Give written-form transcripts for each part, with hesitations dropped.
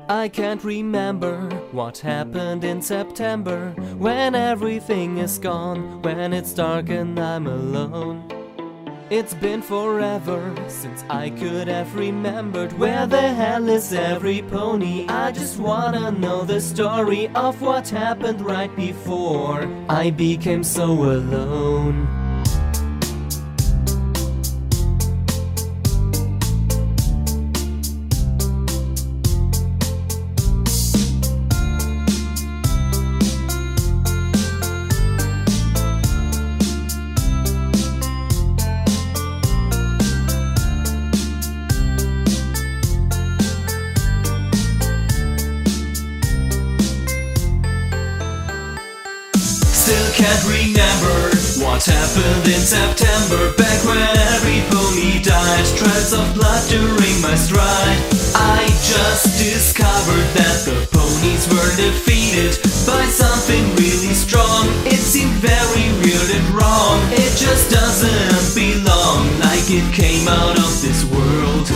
I can't remember what happened in September, when everything is gone, when it's dark and I'm alone. It's been forever since I could have remembered where the hell is every pony. I just wanna know the story of what happened right before I became so alone. Still can't remember what happened in September, back when every pony died, trails of blood during my stride. I just discovered that the ponies were defeated by something really strong. It seemed very weird and wrong, it just doesn't belong, like it came out of this world.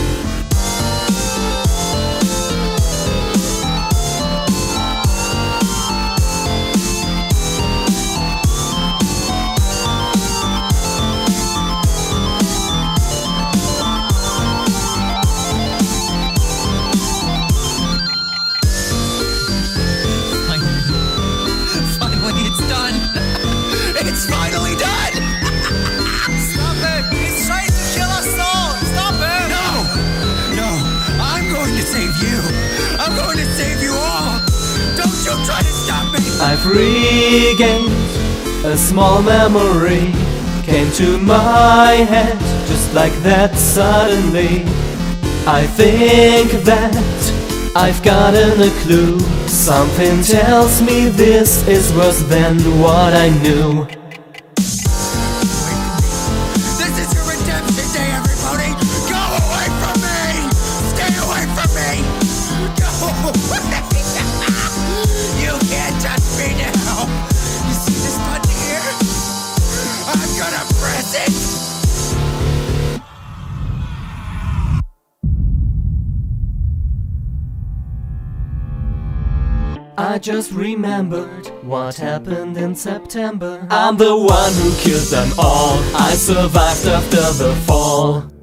It's finally done! Stop it! He's trying to kill us all! Stop it! No! I'm going to save you! I'm going to save you all! Don't you try to stop me! I've regained a small memory, came to my head just like that suddenly. I think that I've gotten a clue. Something tells me this is worse than what I knew. This is your redemption day, everybody! Go away from me! Stay away from me! Go away! You can't touch me now! You see this button here? I'm gonna press it! I just remembered what happened in September. I'm the one who killed them all. I survived after the fall.